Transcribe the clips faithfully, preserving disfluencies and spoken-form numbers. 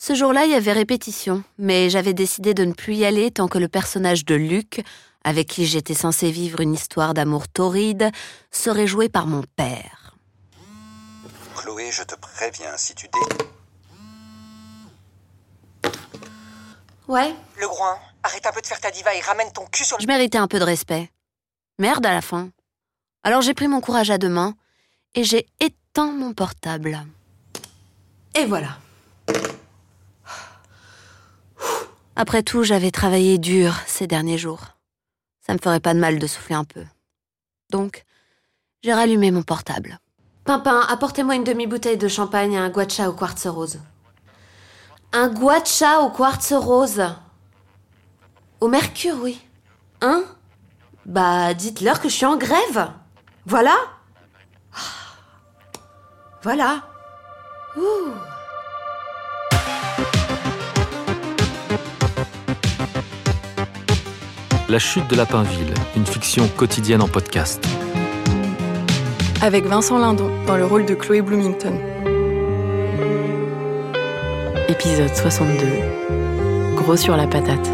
Ce jour-là, il y avait répétition, mais j'avais décidé de ne plus y aller tant que le personnage de Luc, avec qui j'étais censée vivre une histoire d'amour torride, serait joué par mon père. Chloé, je te préviens, si tu dé... Ouais. Le groin, arrête un peu de faire ta diva et ramène ton cul sur le... Je méritais un peu de respect. Merde à la fin. Alors j'ai pris mon courage à deux mains et j'ai éteint mon portable. Et voilà. Après tout, j'avais travaillé dur ces derniers jours. Ça me ferait pas de mal de souffler un peu. Donc, j'ai rallumé mon portable. Pimpin, apportez-moi une demi-bouteille de champagne et un guatcha au quartz rose. Un guatcha au quartz rose. Au mercure, oui. Hein? Bah, dites-leur que je suis en grève. Voilà. Voilà. Ouh. La chute de Lapinville, une fiction quotidienne en podcast. Avec Vincent Lindon dans le rôle de Chloé Bloomington. Épisode soixante-deux. Gros sur la patate.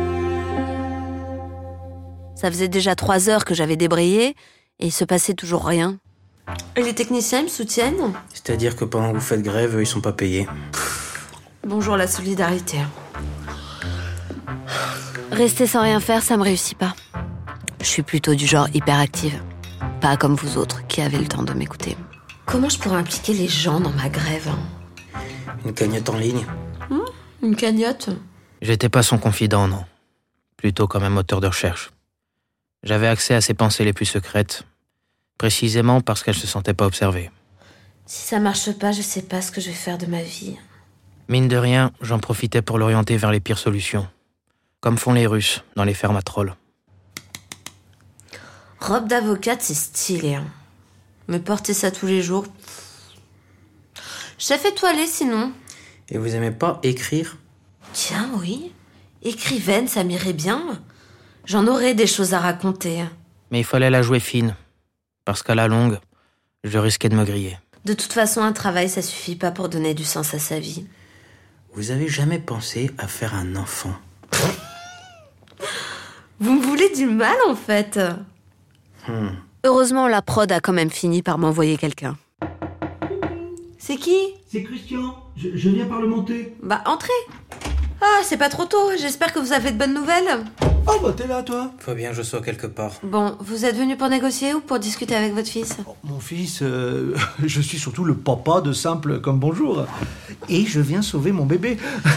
Ça faisait déjà trois heures que j'avais débrayé et il se passait toujours rien. Et les techniciens me soutiennent? C'est-à-dire que pendant que vous faites grève, eux, ils sont pas payés. Bonjour la solidarité. Rester sans rien faire, ça me réussit pas. Je suis plutôt du genre hyperactive. Pas comme vous autres, qui avez le temps de m'écouter. Comment je pourrais impliquer les gens dans ma grève? Une cagnotte en ligne. Hum, une cagnotte? J'étais pas son confident, non. Plutôt comme un moteur de recherche. J'avais accès à ses pensées les plus secrètes, précisément parce qu'elle se sentait pas observée. Si ça marche pas, je sais pas ce que je vais faire de ma vie. Mine de rien, j'en profitais pour l'orienter vers les pires solutions. Comme font les Russes dans les fermes à trolls. Robe d'avocate, c'est stylé. Hein. Mais porter ça tous les jours... Chef étoilé, sinon. Et vous aimez pas écrire? Tiens, oui. Écrivaine, ça m'irait bien. J'en aurais des choses à raconter. Mais il fallait la jouer fine. Parce qu'à la longue, je risquais de me griller. De toute façon, un travail, ça suffit pas pour donner du sens à sa vie. Vous avez jamais pensé à faire un enfant? Vous me voulez du mal, en fait. Hmm. Heureusement, la prod a quand même fini par m'envoyer quelqu'un. C'est qui? C'est Christian, je, je viens parlementer. Bah, entrez. Ah, c'est pas trop tôt, j'espère que vous avez de bonnes nouvelles. Oh bah t'es là toi. Faut bien que je sois quelque part. Bon, vous êtes venu pour négocier ou pour discuter avec votre fils? Oh, mon fils, euh, je suis surtout le papa de Simple comme bonjour. Et je viens sauver mon bébé.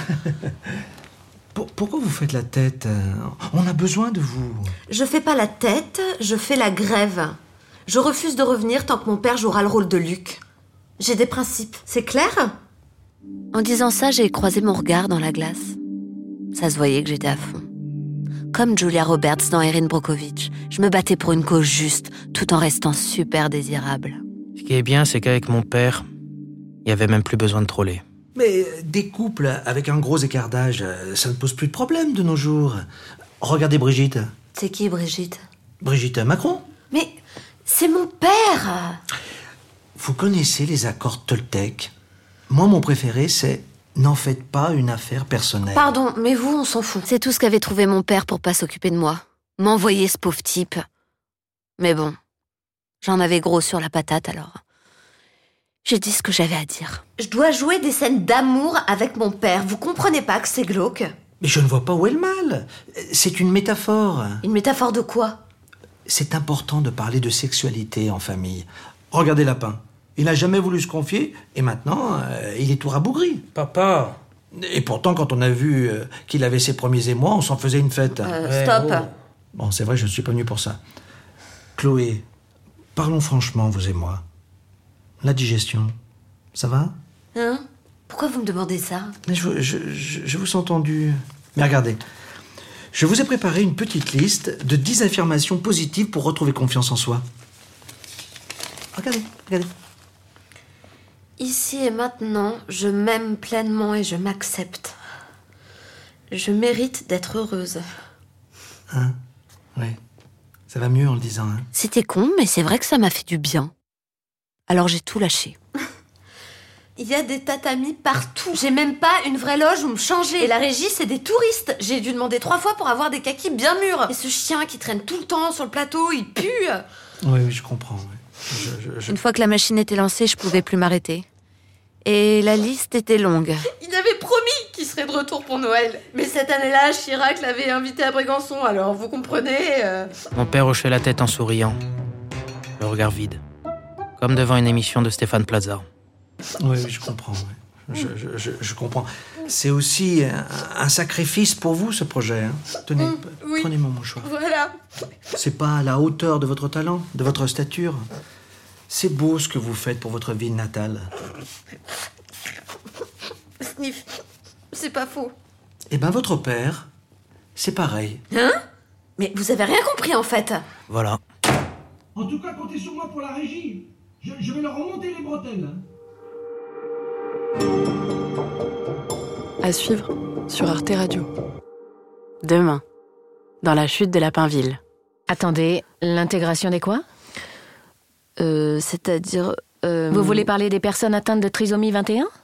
Pour, pourquoi vous faites la tête? On a besoin de vous. Je fais pas la tête, je fais la grève. Je refuse de revenir tant que mon père jouera le rôle de Luc. J'ai des principes, c'est clair? En disant ça, j'ai croisé mon regard dans la glace. Ça se voyait que j'étais à fond. Comme Julia Roberts dans Erin Brockovich, je me battais pour une cause juste, tout en restant super désirable. Ce qui est bien, c'est qu'avec mon père, il y avait même plus besoin de troller. Mais des couples avec un gros écart d'âge, ça ne pose plus de problème de nos jours. Regardez Brigitte. C'est qui, Brigitte? Brigitte Macron. Mais c'est mon père! Vous connaissez les accords Toltec? Moi, mon préféré, c'est « N'en faites pas une affaire personnelle ». Pardon, mais vous, on s'en fout. C'est tout ce qu'avait trouvé mon père pour pas s'occuper de moi. M'envoyer ce pauvre type. Mais bon, j'en avais gros sur la patate, alors... J'ai dit ce que j'avais à dire. Je dois jouer des scènes d'amour avec mon père. Vous comprenez pas que c'est glauque? Mais je ne vois pas où est le mal. C'est une métaphore. Une métaphore de quoi? C'est important de parler de sexualité en famille. Regardez Lapin. Il n'a jamais voulu se confier, et maintenant, euh, il est tout rabougri. Papa! Et pourtant, quand on a vu euh, qu'il avait ses premiers émois, on s'en faisait une fête. Euh, Ouais, stop. oh. Bon, c'est vrai, je ne suis pas venu pour ça. Chloé, parlons franchement, vous et moi. La digestion, ça va? Hein? Pourquoi vous me demandez ça? Mais je, je, je, je vous sens tendu. Mais regardez, je vous ai préparé une petite liste de dix affirmations positives pour retrouver confiance en soi. Regardez, regardez. Ici et maintenant, je m'aime pleinement et je m'accepte. Je mérite d'être heureuse. Hein? Oui. Ça va mieux en le disant, hein? C'était con, mais c'est vrai que ça m'a fait du bien. Alors j'ai tout lâché. Il y a des tatamis partout. J'ai même pas une vraie loge où me changer. Et la régie, c'est des touristes. J'ai dû demander trois fois pour avoir des kakis bien mûrs. Et ce chien qui traîne tout le temps sur le plateau, il pue. Oui, oui, je comprends. Oui. Je, je, je... Une fois que la machine était lancée, je pouvais plus m'arrêter. Et la liste était longue. Il avait promis qu'il serait de retour pour Noël. Mais cette année-là, Chirac l'avait invité à Brégançon, alors vous comprenez... Euh... Mon père hochait la tête en souriant, le regard vide, comme devant une émission de Stéphane Plaza. Oui, oui, je comprends. Oui. Je, je, je, je comprends. C'est aussi un, un sacrifice pour vous, ce projet. Hein. Tenez, mmh, oui. Prenez mon mouchoir. Voilà. C'est pas à la hauteur de votre talent, de votre stature. C'est beau ce que vous faites pour votre ville natale. Sniff, c'est pas faux. Eh ben, votre père, c'est pareil. Hein? Mais vous avez rien compris, en fait. Voilà. En tout cas, comptez sur moi pour la régie. Je, je vais leur remonter les bretelles. À suivre sur Arte Radio. Demain, dans la chute de Lapinville. Attendez, l'intégration des quoi? Euh, c'est-à-dire... Euh... Vous voulez parler des personnes atteintes de trisomie vingt et un?